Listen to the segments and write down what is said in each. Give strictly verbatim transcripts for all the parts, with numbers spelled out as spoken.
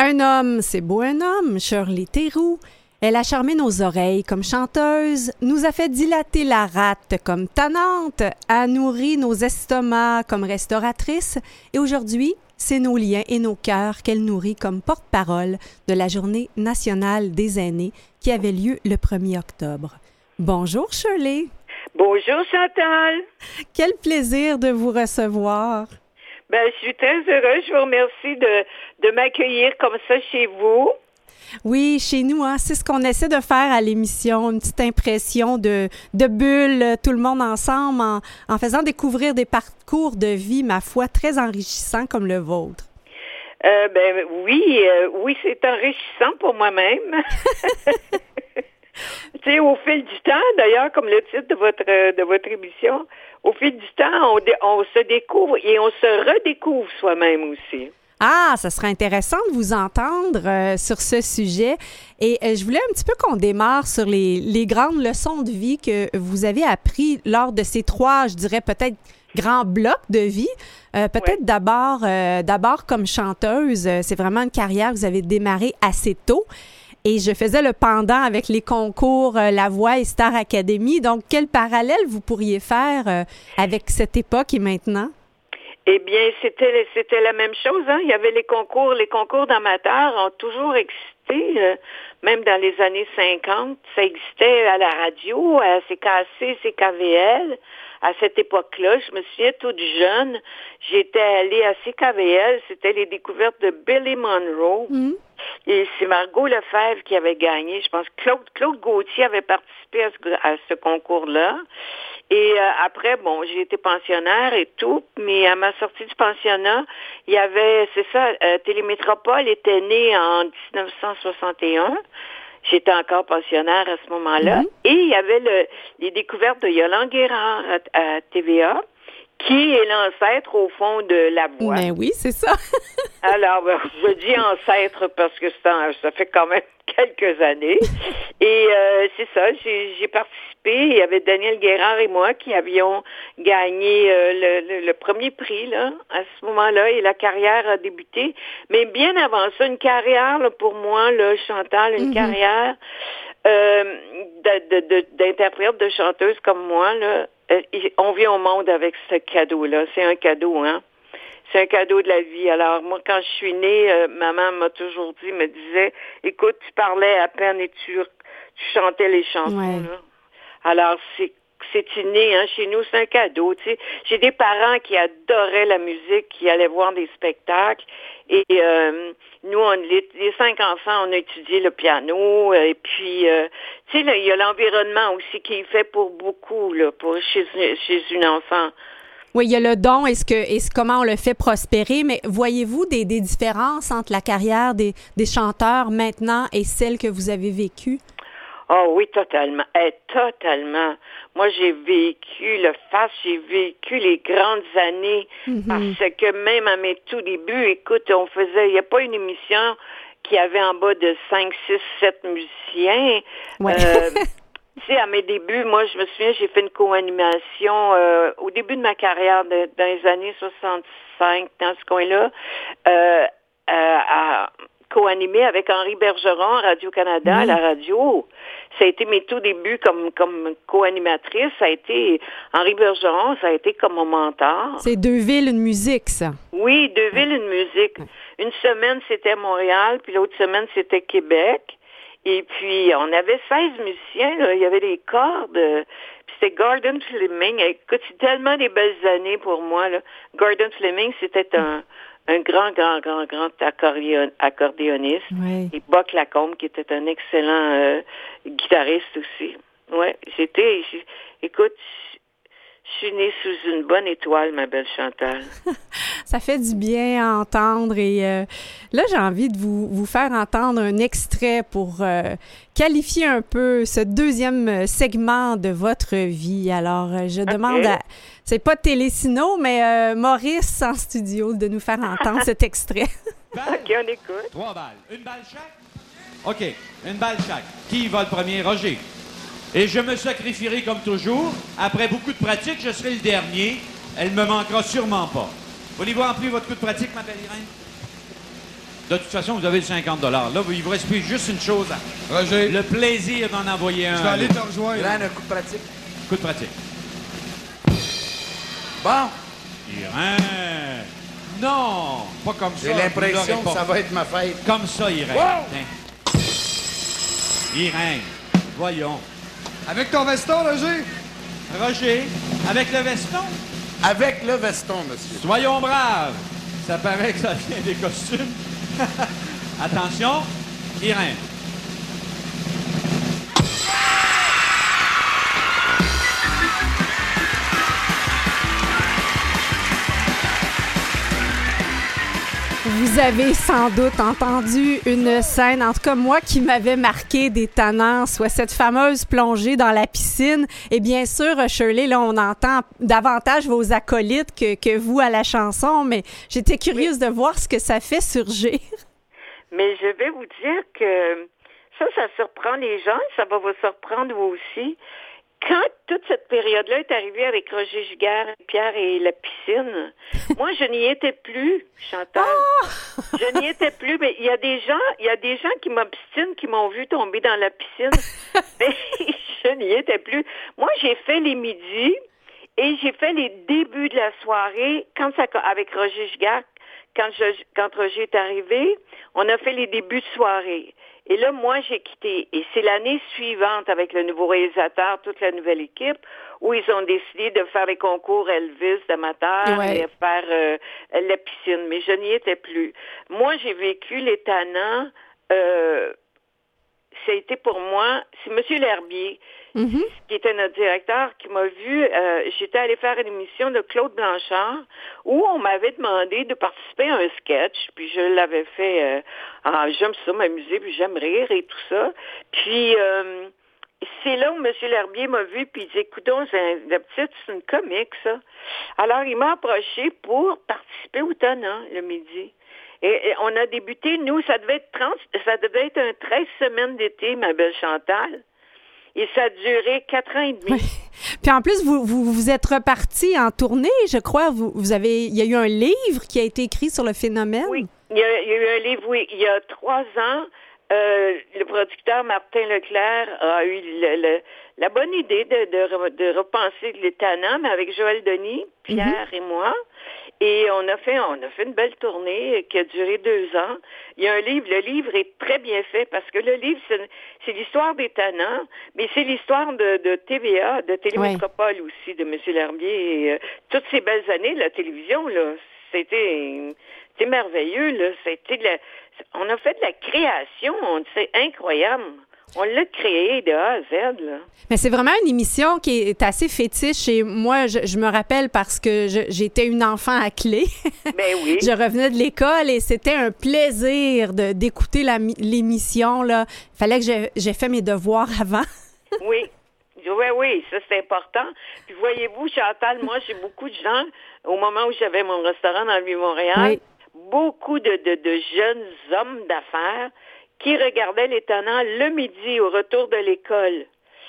Un homme, c'est beau un homme, Shirley Theroux. Elle a charmé nos oreilles comme chanteuse, nous a fait dilater la rate comme tannante, a nourri nos estomacs comme restauratrice, et aujourd'hui, c'est nos liens et nos cœurs qu'elle nourrit comme porte-parole de la Journée nationale des aînés qui avait lieu le premier octobre. Bonjour Shirley. Bonjour Chantal. Quel plaisir de vous recevoir. Ben, je suis très heureuse. Je vous remercie de, de m'accueillir comme ça chez vous. Oui, chez nous, hein, c'est ce qu'on essaie de faire à l'émission, une petite impression de, de bulle, tout le monde ensemble, en, en faisant découvrir des parcours de vie, ma foi, très enrichissants comme le vôtre. Euh, ben oui, euh, oui, c'est enrichissant pour moi-même. Tu sais, au fil du temps, d'ailleurs, comme le titre de votre de votre émission, au fil du temps, on, on se découvre et on se redécouvre soi-même aussi. Ah, ça serait intéressant de vous entendre euh, sur ce sujet. Et euh, je voulais un petit peu qu'on démarre sur les, les grandes leçons de vie que vous avez appris lors de ces trois, je dirais peut-être, grands blocs de vie. Euh, peut-être ouais. d'abord, euh, d'abord comme chanteuse, euh, c'est vraiment une carrière que vous avez démarrée assez tôt. Et je faisais le pendant avec les concours euh, La Voix et Star Academy. Donc, quel parallèle vous pourriez faire euh, avec cette époque et maintenant? Eh bien, c'était c'était la même chose. Hein? Il y avait les concours, les concours d'amateurs ont toujours existé, euh, même dans les années cinquante. Ça existait à la radio, à C K C, C K V L. À cette époque-là, je me souviens toute jeune, j'étais allée à C K V L, c'était les découvertes de Billy Monroe. Mm. Et c'est Margot Lefebvre qui avait gagné. Je pense que Claude, Claude Gauthier avait participé à ce, à ce concours-là. Et euh, après, bon, j'ai été pensionnaire et tout, mais à ma sortie du pensionnat, il y avait, c'est ça, euh, Télémétropole était née en dix-neuf cent soixante et un. J'étais encore pensionnaire à ce moment-là. Mm-hmm. Et il y avait le, les découvertes de Yolande Guérard à, à T V A, qui est l'ancêtre, au fond, de La Voix. Mais oui, c'est ça. Alors, je dis ancêtre parce que ça, ça fait quand même quelques années. Et euh, c'est ça, j'ai, j'ai participé. Il y avait Daniel Guérard et moi qui avions gagné euh, le, le, le premier prix là, à ce moment-là. Et la carrière a débuté. Mais bien avant ça, une carrière là, pour moi, là, Chantal, une mm-hmm. carrière euh, de, de, de, d'interprète, de chanteuse comme moi, là. Euh, on vient au monde avec ce cadeau-là. C'est un cadeau, hein? C'est un cadeau de la vie. Alors, moi, quand je suis née, euh, maman m'a toujours dit, me disait, écoute, tu parlais à peine et tu, tu chantais les chansons, ouais. là. Alors, c'est c'est inné, hein, chez nous, c'est un cadeau, tu sais. J'ai des parents qui adoraient la musique, qui allaient voir des spectacles, et euh, nous, on, les, les cinq enfants, on a étudié le piano, et puis, euh, tu sais, il y a l'environnement aussi qui est fait pour beaucoup, là, pour chez, chez une enfant. Oui, il y a le don et, ce que, et ce, comment on le fait prospérer, mais voyez-vous des, des différences entre la carrière des, des chanteurs maintenant et celle que vous avez vécue? Oh oui, totalement. Eh, totalement. Moi, j'ai vécu le faste, j'ai vécu les grandes années, mm-hmm. parce que même à mes tout débuts, écoute, on faisait, il n'y a pas une émission qui avait en bas de cinq, six, sept musiciens. Ouais. Euh, tu sais, à mes débuts, moi, je me souviens, j'ai fait une co-animation euh, au début de ma carrière, de, dans les années soixante-cinq, dans ce coin-là, euh, euh, à... co-animé avec Henri Bergeron, Radio-Canada, mmh. à la radio. Ça a été mes tout débuts comme, comme co-animatrice. Ça a été, Henri Bergeron, ça a été comme mon mentor. C'est Deux villes, une musique, ça. Oui, Deux villes, une musique. Une semaine, c'était Montréal, puis l'autre semaine, c'était Québec. Et puis, on avait seize musiciens, là. Il y avait des cordes. Puis c'était Gordon Fleming. Écoute, c'est tellement des belles années pour moi, là. Gordon Fleming, c'était un... un grand, grand, grand, grand accordéon, accordéoniste. Oui. Et Buck Lacombe, qui était un excellent euh, guitariste aussi. Ouais, j'étais, j'ai, écoute, je suis née sous une bonne étoile, ma belle Chantal. Ça fait du bien à entendre. Et euh, là, j'ai envie de vous, vous faire entendre un extrait pour euh, qualifier un peu ce deuxième segment de votre vie. Alors, euh, je demande okay. à... C'est pas Télésino, mais euh, Maurice en studio de nous faire entendre cet extrait. OK, on écoute. Trois balles. Une balle chaque? OK, une balle chaque. Qui va le premier? Roger. Et je me sacrifierai comme toujours. Après beaucoup de pratique, je serai le dernier. Elle me manquera sûrement pas. Voulez-vous en plus votre coup de pratique, ma belle Irène? De toute façon, vous avez le cinquante dollars. Là, il vous reste plus juste une chose. À... Roger. Le plaisir d'en envoyer un. Je vais aller te rejoindre. Irène, un coup de pratique. Coup de pratique. Bon. Irène. Non, pas comme ça. J'ai l'impression pas. que ça va être ma fête. Comme ça, Irène. Wow! Irène, voyons. Avec ton veston, Roger? Roger, avec le veston? Avec le veston, monsieur. Soyons braves. Ça paraît que ça vient des costumes. Attention, Irène. Vous avez sans doute entendu une scène, en tout cas moi, qui m'avait marqué des tannants, soit cette fameuse plongée dans la piscine. Et bien sûr, Shirley, là, on entend davantage vos acolytes que, que vous à la chanson, mais j'étais curieuse oui. de voir ce que ça fait surgir. Mais je vais vous dire que ça, ça surprend les gens, ça va vous surprendre vous aussi. Quand toute cette période-là est arrivée avec Roger Giguère, Pierre et la piscine, moi, je n'y étais plus, Chantal. Oh! Je n'y étais plus. Mais il y a des gens, il y a des gens qui m'obstinent, qui m'ont vu tomber dans la piscine. Mais je n'y étais plus. Moi, j'ai fait les midis et j'ai fait les débuts de la soirée quand ça, avec Roger Giguère. Quand, je, quand Roger est arrivé, on a fait les débuts de soirée. Et là, moi, j'ai quitté. Et c'est l'année suivante, avec le nouveau réalisateur, toute la nouvelle équipe, où ils ont décidé de faire les concours Elvis d'amateur ouais. et faire euh, la piscine. Mais je n'y étais plus. Moi, j'ai vécu les tannants. Euh, ça a été pour moi, c'est M. L'Herbier, mm-hmm. qui était notre directeur, qui m'a vu. Euh, j'étais allée faire une émission de Claude Blanchard où on m'avait demandé de participer à un sketch, puis je l'avais fait. Euh, ah, j'aime ça m'amuser, puis j'aime rire et tout ça. Puis euh, c'est là où M. L'Herbier m'a vu, puis il dit, écoutons, c'est la petite, c'est une comique, ça. Alors, il m'a approché pour participer au tannant le midi. Et, et on a débuté, nous, ça devait être trente, ça devait être un treize semaines d'été, ma belle Chantal. Et ça a duré quatre ans et demi. Oui. Puis en plus, vous, vous vous êtes reparti en tournée, je crois. Vous, vous avez, il y a eu un livre qui a été écrit sur le phénomène. Oui, il y a, il y a eu un livre, oui. Il y a trois ans, euh, le producteur Martin Leclerc a eu le, le, la bonne idée de, de, de repenser les tannants, mais avec Joël Denis, Pierre mm-hmm. et moi. Et on a fait, on a fait une belle tournée qui a duré deux ans. Il y a un livre, le livre est très bien fait parce que le livre, c'est, c'est l'histoire des tannants, mais c'est l'histoire de, de T V A, de Télémétropole oui. aussi, de M. L'Herbier. Et, euh, toutes ces belles années de la télévision, là, c'était, c'était merveilleux, là. C'était de la, on a fait de la création, c'est incroyable. On l'a créé de A à Z, là. Mais c'est vraiment une émission qui est assez fétiche et moi, je, je me rappelle parce que je, j'étais une enfant à clé. Ben oui. Je revenais de l'école et c'était un plaisir de, d'écouter la, l'émission, là. Il fallait que j'ai, j'ai fait mes devoirs avant. Oui. Oui, oui, ça c'est important. Puis voyez-vous, Chantal, moi j'ai beaucoup de gens, au moment où j'avais mon restaurant dans le Vieux-Montréal, oui. beaucoup de, de, de jeunes hommes d'affaires qui regardaient les tannants le midi au retour de l'école.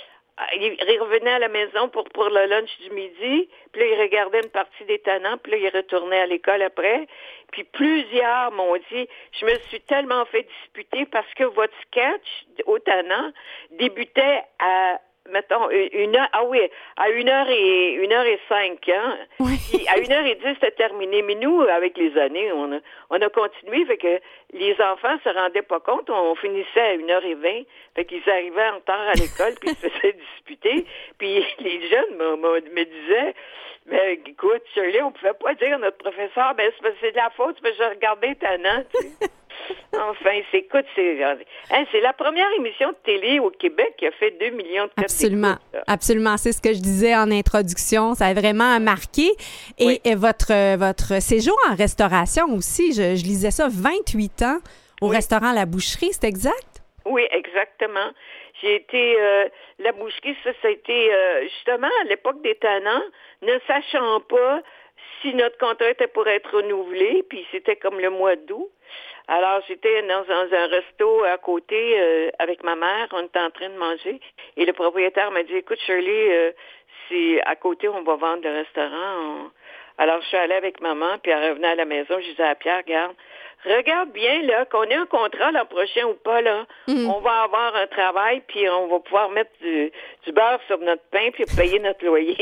Ils revenaient à la maison pour, pour le lunch du midi, puis là, ils regardaient une partie des tannants, puis là, ils retournaient à l'école après. Puis plusieurs m'ont dit, je me suis tellement fait disputer parce que votre sketch au tannant débutait à mettons, une heure, ah oui, à une heure et, une heure et cinq, hein. Oui. Puis à une heure et dix, c'était terminé. Mais nous, avec les années, on a, on a continué, fait que les enfants se rendaient pas compte, on finissait à une heure et vingt, fait qu'ils arrivaient en retard à l'école, puis ils se faisaient disputer. Puis les jeunes me, me, me disaient, mais écoute, Shirley, on pouvait pas dire à notre professeur, ben c'est, c'est de la faute, parce que je regardais tannant, tu sais. Enfin, c'est, écoute, c'est, hein, c'est la première émission de télé au Québec qui a fait deux millions de codes Absolument, d'écoute, absolument. C'est ce que je disais en introduction. Ça a vraiment marqué. Et, oui. et votre, votre séjour en restauration aussi, je, je lisais ça, vingt-huit ans au oui. restaurant La Boucherie, c'est exact? Oui, exactement. J'ai été, euh, la boucherie, ça, ça a été, euh, justement, à l'époque des tannants, ne sachant pas si notre contrat était pour être renouvelé, puis c'était comme le mois d'août. Alors, j'étais dans, dans un resto à côté euh, avec ma mère, on était en train de manger, et le propriétaire m'a dit, écoute, Shirley, euh, c'est à côté, on va vendre le restaurant. On... Alors, je suis allée avec maman, puis elle revenait à la maison, je disais à Pierre, regarde, regarde bien, là, qu'on ait un contrat l'an prochain ou pas, là. Mm. On va avoir un travail, puis on va pouvoir mettre du, du beurre sur notre pain, puis payer notre loyer.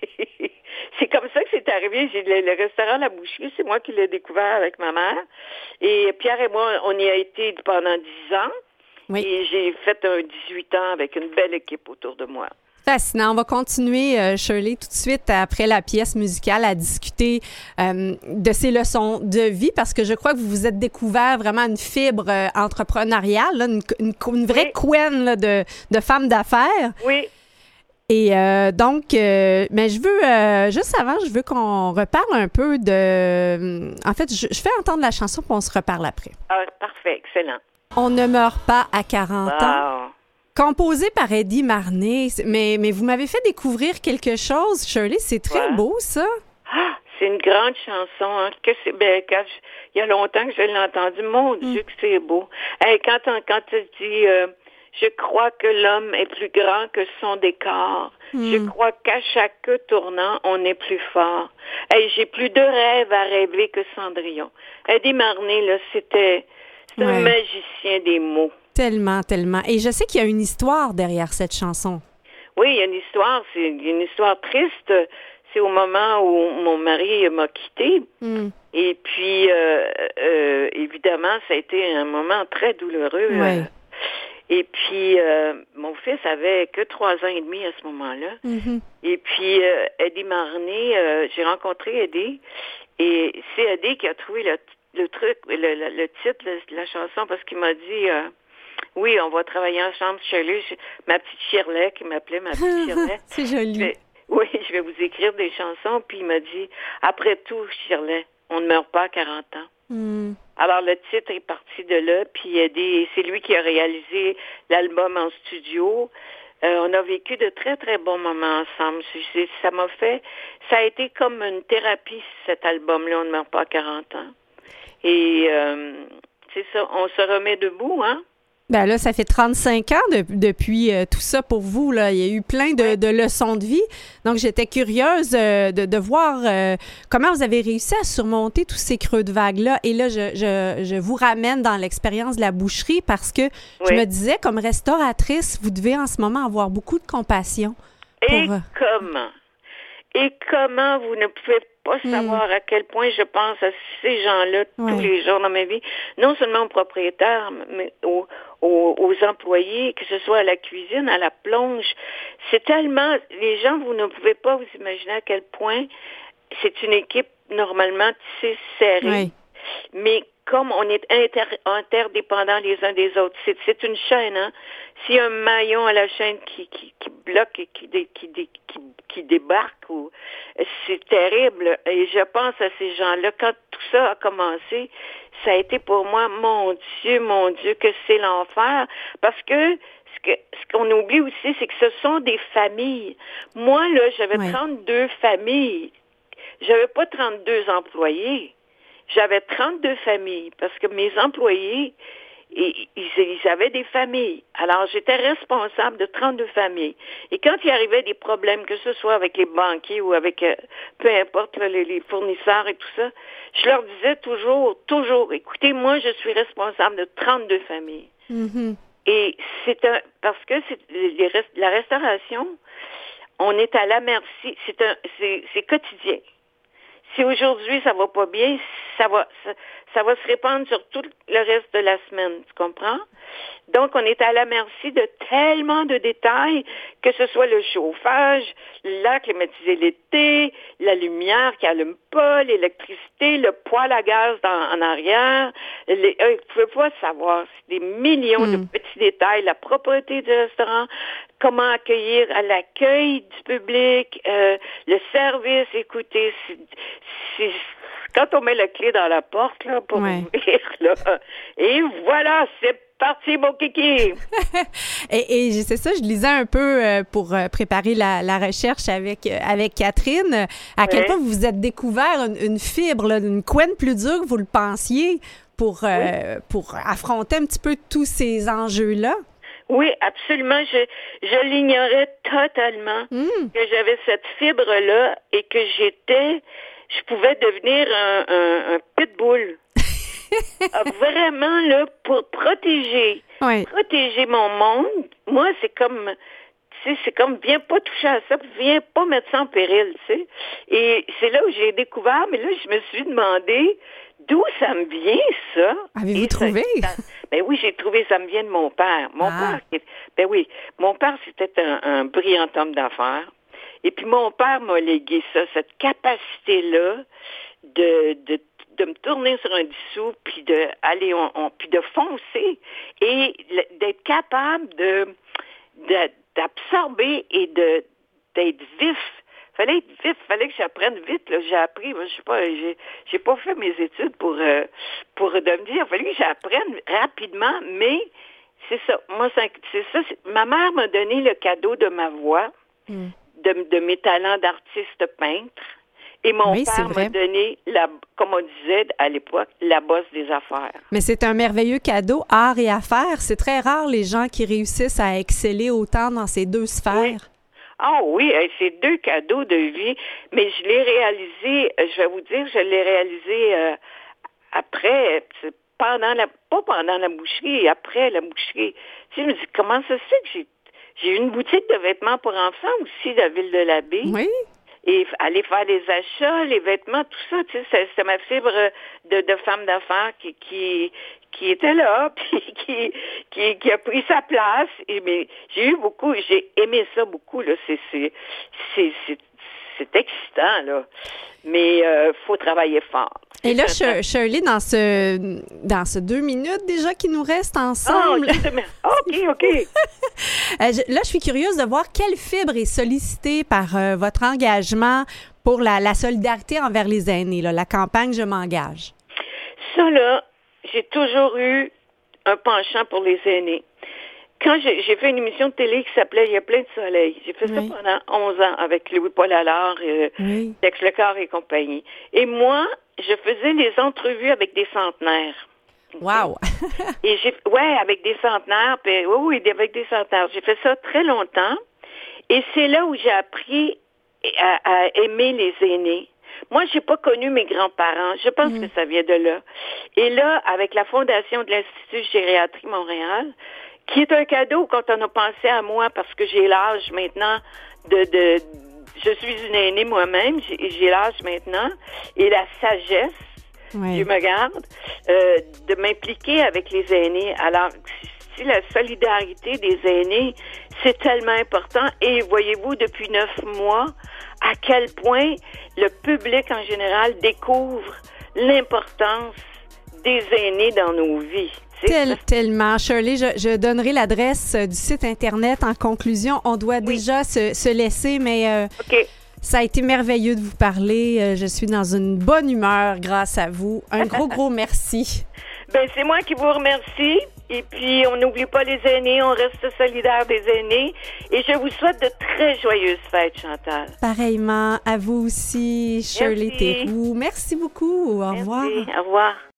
C'est comme ça que c'est arrivé. J'ai le, le restaurant La Boucherie, c'est moi qui l'ai découvert avec ma mère. Et Pierre et moi, on y a été pendant dix ans. Oui. Et j'ai fait un dix-huit ans avec une belle équipe autour de moi. Fascinant. On va continuer, euh, Shirley, tout de suite après la pièce musicale à discuter euh, de ces leçons de vie parce que je crois que vous vous êtes découvert vraiment une fibre euh, entrepreneuriale, là, une, une, une vraie oui. couenne là, de, de femme d'affaires. Oui. Et euh, donc, euh, mais je veux, euh, juste avant, je veux qu'on reparle un peu de... En fait, je, je fais entendre la chanson puis on se reparle après. Ah, parfait, excellent. On ne meurt pas à quarante wow. ans. Composé par Eddie Marnay, mais, mais vous m'avez fait découvrir quelque chose, Shirley, c'est très ouais. beau, ça. Ah, c'est une grande chanson, hein, que c'est, ben, quand je, il y a longtemps que je l'ai entendu, mon mm. Dieu que c'est beau. Hey, quand, on, quand tu dis, euh, je crois que l'homme est plus grand que son décor, mm. je crois qu'à chaque tournant, on est plus fort. Hey, j'ai plus de rêves à rêver que Cendrillon. Eddie Marnay, là, c'était, c'était ouais. un magicien des mots. Tellement, tellement. Et je sais qu'il y a une histoire derrière cette chanson. Oui, il y a une histoire. C'est une histoire triste. C'est au moment où mon mari m'a quittée. Mm. Et puis, euh, euh, évidemment, ça a été un moment très douloureux. Ouais. Et puis, euh, mon fils avait que trois ans et demi à ce moment-là. Mm-hmm. Et puis, euh, Eddie Marnay, euh, j'ai rencontré Eddie. Et c'est Eddie qui a trouvé le, le truc, le, le, le titre de la chanson parce qu'il m'a dit... Euh, oui, on va travailler ensemble, Shirley. Ma petite Shirley, qui m'appelait ma petite Shirley. C'est joli. Je, oui, je vais vous écrire des chansons. Puis il m'a dit, après tout, Shirley, on ne meurt pas à quarante ans. Mm. Alors, le titre est parti de là. Puis Eddie, c'est lui qui a réalisé l'album en studio. Euh, on a vécu de très, très bons moments ensemble. C'est, ça m'a fait... Ça a été comme une thérapie, cet album-là, on ne meurt pas à quarante ans. Et euh, c'est ça, on se remet debout, hein? Ben là, ça fait trente-cinq ans de, depuis euh, tout ça pour vous. Là. Il y a eu plein de, ouais. de leçons de vie. Donc, j'étais curieuse euh, de, de voir euh, comment vous avez réussi à surmonter tous ces creux de vagues-là. Et là, je, je, je vous ramène dans l'expérience de la boucherie parce que oui. je me disais, comme restauratrice, vous devez en ce moment avoir beaucoup de compassion. Pour... Et comment? Et comment vous ne pouvez pas savoir mmh. à quel point je pense à ces gens-là ouais. tous les jours dans ma vie, non seulement aux propriétaires, mais aux, aux, aux employés, que ce soit à la cuisine, à la plonge. C'est tellement... Les gens, vous ne pouvez pas vous imaginer à quel point c'est une équipe normalement tissée serrée. Ouais. Mais comme on est inter, interdépendants les uns des autres, c'est, c'est une chaîne, hein. S'il y a un maillon à la chaîne qui, qui, qui bloque et qui, dé, qui, dé, qui, qui débarque, ou, c'est terrible. Et je pense à ces gens-là. Quand tout ça a commencé, ça a été pour moi, mon Dieu, mon Dieu, que c'est l'enfer. Parce que ce, que, ce qu'on oublie aussi, c'est que ce sont des familles. Moi, là, j'avais ouais. trente-deux familles. J'avais pas trente-deux employés. J'avais trente-deux familles parce que mes employés, ils, ils avaient des familles. Alors, j'étais responsable de trente-deux familles. Et quand il arrivait des problèmes, que ce soit avec les banquiers ou avec, euh, peu importe, là, les, les fournisseurs et tout ça, je leur disais toujours, toujours, écoutez, moi, je suis responsable de trente-deux familles. Mm-hmm. Et c'est un, parce que c'est les, la restauration, on est à la merci, c'est un, c'est, c'est quotidien. Si aujourd'hui ça va pas bien, ça va ça, ça va se répandre sur tout le reste de la semaine, tu comprends? Donc on est à la merci de tellement de détails, que ce soit le chauffage, l'air climatisé l'été, la lumière qui allume pas, l'électricité, le poêle à gaz dans, en arrière. Les, euh, vous pouvez pas savoir, c'est des millions mmh. de petits détails, la propreté du restaurant, comment accueillir à l'accueil du public, euh, le service, écoutez, c'est, c'est, quand on met la clé dans la porte, là, pour ouais. ouvrir, là, et voilà, c'est parti, mon kiki! et, et c'est ça, je lisais un peu euh, pour euh, préparer la, la recherche avec, euh, avec Catherine, euh, à quel ouais. point vous vous êtes découvert une, une fibre, là, une couenne plus dure que vous le pensiez pour, euh, oui. pour affronter un petit peu tous ces enjeux-là. Oui, absolument. Je, je l'ignorais totalement mm. que j'avais cette fibre-là et que j'étais, je pouvais devenir un, un, un pitbull. a vraiment, là, pour protéger, Oui. protéger mon monde, moi, c'est comme, tu sais, c'est comme, viens pas toucher à ça, viens pas mettre ça en péril, tu sais. Et c'est là où j'ai découvert, mais là, je me suis demandé d'où ça me vient, ça. Avez-vous Et trouvé? Ça, ça, ben oui, j'ai trouvé, ça me vient de mon père. Mon Ah. père, ben oui, mon père, c'était un, un brillant homme d'affaires. Et puis, mon père m'a légué ça, cette capacité-là de, de, de me tourner sur un dissous, puis de aller, on, on, puis de foncer, et le, d'être capable de, de d'absorber et de d'être vif. Fallait être vif, fallait que j'apprenne vite. Là. J'ai appris, moi, je sais pas, j'ai j'ai pas fait mes études pour euh, pour devenir. Fallait que j'apprenne rapidement, mais c'est ça. Moi, c'est, c'est ça. C'est, ma mère m'a donné le cadeau de ma voix, mm. de, de mes talents d'artiste peintre. Et mon oui, père m'a donné, la, comme on disait à l'époque, la bosse des affaires. Mais c'est un merveilleux cadeau, art et affaires. C'est très rare les gens qui réussissent à exceller autant dans ces deux sphères. Oui. Ah oui, c'est deux cadeaux de vie. Mais je l'ai réalisé, je vais vous dire, je l'ai réalisé euh, après, pendant la, pas pendant la boucherie, après la boucherie. Tu sais, je me dis, comment ça se fait que j'ai, j'ai une boutique de vêtements pour enfants aussi, de la ville de l'Abbé. Oui. Et aller faire des achats, les vêtements, tout ça, tu sais, c'est, c'est ma fibre de, de femme d'affaires qui, qui, qui était là, puis qui, qui, qui a pris sa place. Et mais j'ai eu beaucoup, j'ai aimé ça beaucoup, là. C'est, c'est, c'est, c'est, c'est excitant, là. Mais euh, faut travailler fort. Et là, Shirley, dans ce dans ce deux minutes déjà qui nous reste ensemble. Oh, OK, OK. euh, je, là, je suis curieuse de voir quelle fibre est sollicitée par euh, votre engagement pour la, la solidarité envers les aînés, là, la campagne Je m'engage. Ça, là, j'ai toujours eu un penchant pour les aînés. Quand j'ai, j'ai fait une émission de télé qui s'appelait « Il y a plein de soleil », j'ai fait oui. ça pendant onze ans avec Louis-Paul Allard, euh, oui. Tex Lecor et compagnie. Et moi, je faisais les entrevues avec des centenaires. Wow! Et j'ai, ouais, avec des centenaires, puis oui, oui, avec des centenaires. J'ai fait ça très longtemps. Et c'est là où j'ai appris à, à aimer les aînés. Moi, j'ai pas connu mes grands-parents. Je pense mmh. que ça vient de là. Et là, avec la fondation de l'Institut Gériatrie Montréal, qui est un cadeau quand on a pensé à moi, parce que j'ai l'âge maintenant de... de je suis une aînée moi-même, j'ai, j'ai l'âge maintenant, et la sagesse, oui. Dieu me garde, euh, de m'impliquer avec les aînés. Alors, si la solidarité des aînés, c'est tellement important. Et voyez-vous, depuis neuf mois, à quel point le public en général découvre l'importance des aînés dans nos vies. Tel, tellement. Shirley, je, je donnerai l'adresse du site Internet en conclusion. On doit oui. déjà se, se laisser, mais euh, okay. ça a été merveilleux de vous parler. Je suis dans une bonne humeur grâce à vous. Un gros, gros merci. Ben, c'est moi qui vous remercie. Et puis, on n'oublie pas les aînés. On reste solidaires des aînés. Et je vous souhaite de très joyeuses fêtes, Chantal. Pareillement. À vous aussi, Shirley Théroux. Merci beaucoup. Au Merci. revoir. Au revoir.